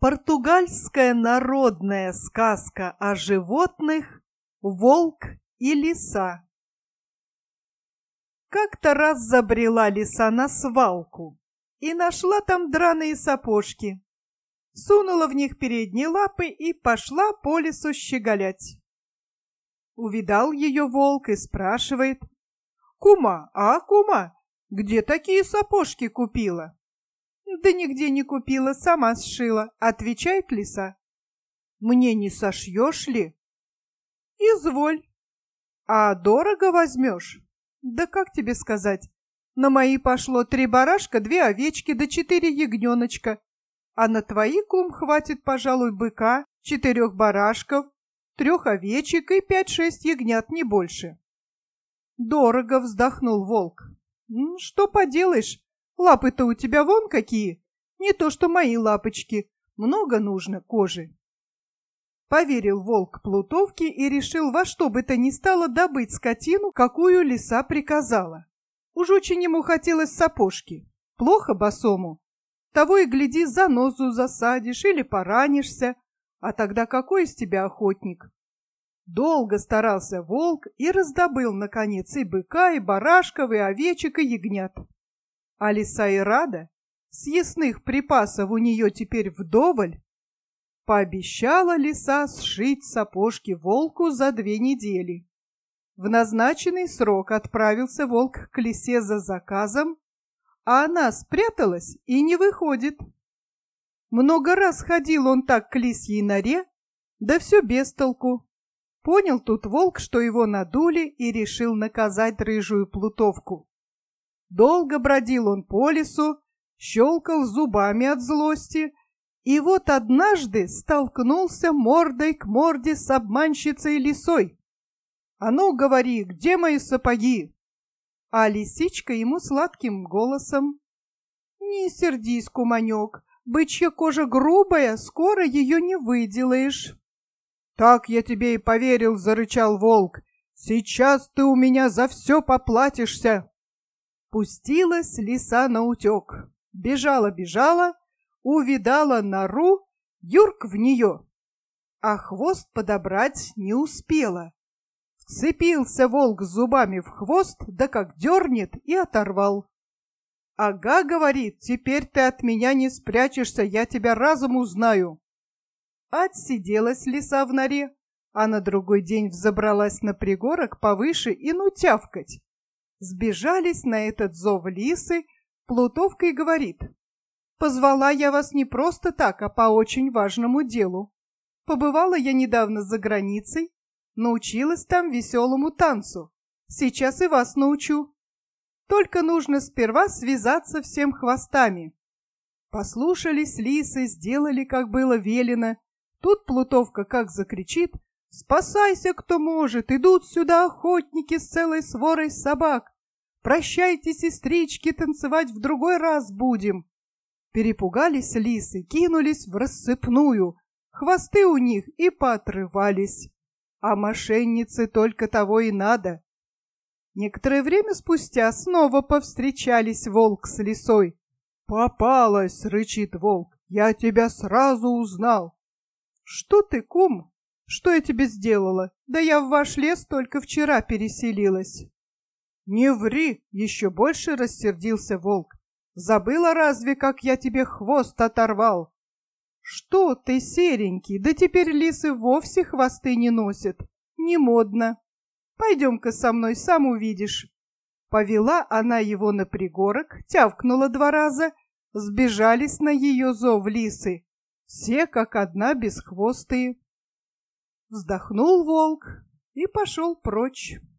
Португальская народная сказка о животных «Волк и лиса». Как-то раз забрела лиса на свалку и нашла там драные сапожки. Сунула в них передние лапы и пошла по лесу щеголять. Увидал ее волк и спрашивает: «Кума, кума, где такие сапожки купила?» «Да нигде не купила, сама сшила», — отвечает лиса. «Мне не сошьешь ли?» «Изволь». «А дорого возьмешь?» «Да как тебе сказать? На мои пошло 3 барашка, 2 овечки да 4 ягненочка. А на твои, кум, хватит, пожалуй, быка, 4 барашков, 3 овечек и 5-6 ягнят, не больше». «Дорого», — вздохнул волк. «Что поделаешь? Лапы-то у тебя вон какие, не то что мои лапочки, много нужно кожи». Поверил волк плутовке и решил во что бы то ни стало добыть скотину, какую лиса приказала. Уж очень ему хотелось сапожки. Плохо босому. Того и гляди, занозу засадишь или поранишься, а тогда какой из тебя охотник? Долго старался волк и раздобыл, наконец, и быка, и барашков, и овечек, и ягнят. А лиса и рада, съестных припасов у нее теперь вдоволь. Пообещала лиса сшить сапожки волку за 2 недели. В назначенный срок отправился волк к лисе за заказом, а она спряталась и не выходит. Много раз ходил он так к лисьей норе, да все без толку. Понял тут волк, что его надули, и решил наказать рыжую плутовку. Долго бродил он по лесу, щелкал зубами от злости, и вот однажды столкнулся мордой к морде с обманщицей лисой. «А ну, говори, где мои сапоги?» А лисичка ему сладким голосом: «Не сердись, куманек, бычья кожа грубая, скоро ее не выделаешь». «Так я тебе и поверил», — зарычал волк. «Сейчас ты у меня за все поплатишься». Пустилась лиса наутек. Бежала, увидала нору, юрк в нее, а хвост подобрать не успела. Вцепился волк зубами в хвост, да как дернет, и оторвал. «Ага, — говорит, — теперь ты от меня не спрячешься, я тебя разом узнаю». Отсиделась лиса в норе, а на другой день взобралась на пригорок повыше и тявкать. Сбежались на этот зов лисы, плутовка и говорит: «Позвала я вас не просто так, а по очень важному делу. Побывала я недавно за границей, научилась там веселому танцу. Сейчас и вас научу. Только нужно сперва связаться всем хвостами». Послушались лисы, сделали, как было велено. Тут плутовка как закричит: «Спасайся, кто может! Идут сюда охотники с целой сворой собак! Прощайте, сестрички, танцевать в другой раз будем!» Перепугались лисы, кинулись в рассыпную, хвосты у них и поотрывались. А мошеннице только того и надо. Некоторое время спустя снова повстречались волк с лисой. «Попалась!» — рычит волк. «Я тебя сразу узнал!» «Что ты, кум? Что я тебе сделала? Да я в ваш лес только вчера переселилась». «Не ври!» — еще больше рассердился волк. «Забыла разве, как я тебе хвост оторвал?» «Что ты, серенький, да теперь лисы вовсе хвосты не носят. Не модно. Пойдем-ка со мной, сам увидишь». Повела она его на пригорок, тявкнула 2 раза, сбежались на ее зов лисы. Все как одна бесхвостые. Вздохнул волк и пошел прочь.